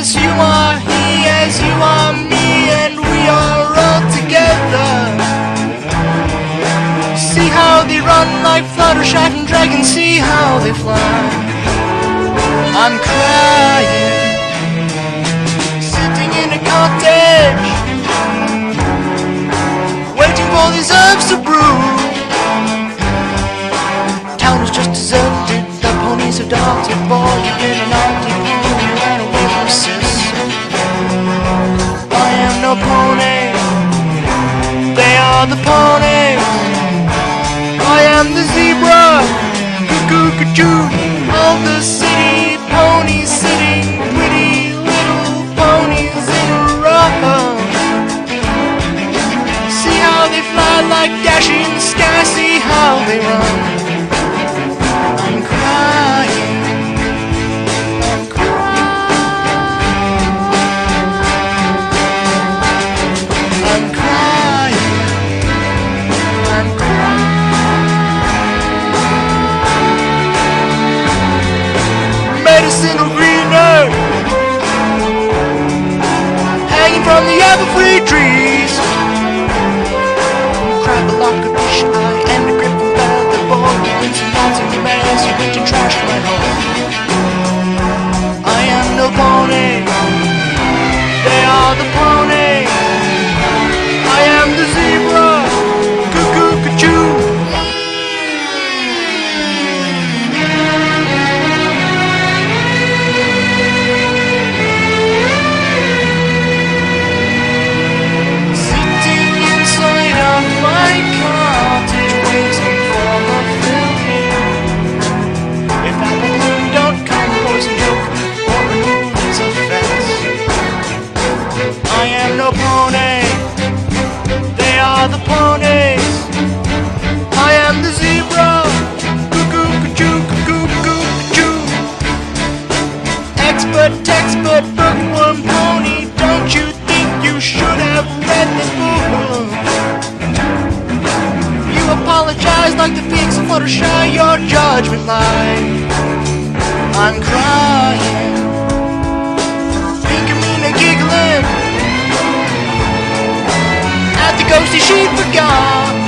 As you are he, as you are me, and we are all together. See how they run like Fluttershy and dragons, see how they fly. I'm crying, sitting in a cottage, waiting for these herbs to brew. Town is just deserted, the ponies have darted. Boy, you've been an naughty pony, ran away from sis. I am no pony, they are the ponies. I am the zebra, cuckoo-cuckoo, of the city. Ponies sitting, pretty little ponies in a row. See how they fly like dashing sky, see how they run. I'm crying, I'm crying, I'm crying, I'm crying. Medicinal green earth hanging from the evergreen trees. Crab a lock of fish eye and a grip of feather boy with some lots of demands. You went and trashed my home. I am no pony, they are the pony. I am the zebra, cuckoo-cuckoo. No pony, they are the ponies. I am the zebra, cuckoo-cuckoo, cuckoo-cuckoo. Expert, textbook, bookworm pony. Don't you think you should have read this book? You apologize like the pigs of Fluttershy, your judgment lied. I'm crying, Pinkamena giggling, the ghosty she forgot.